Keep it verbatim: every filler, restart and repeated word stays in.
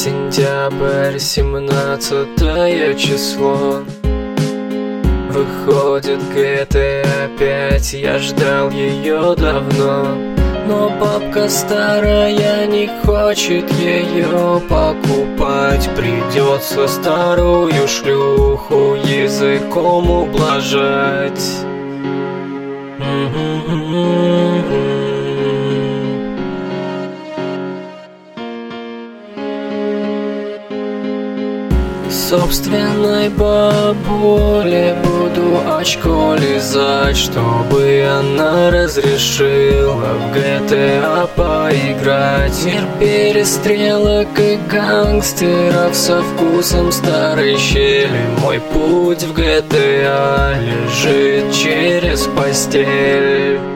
Сентябрь, семнадцатое число. Выходит джи ти эй пять, я ждал ее давно. Но бабка старая не хочет ее покупать. Придется старую шлюху языком ублажать. Собственной бабуле буду очко лизать, чтобы она разрешила в джи ти эй поиграть. Мир перестрелок и гангстеров со вкусом старой щели. Мой путь в джи ти эй лежит через постель.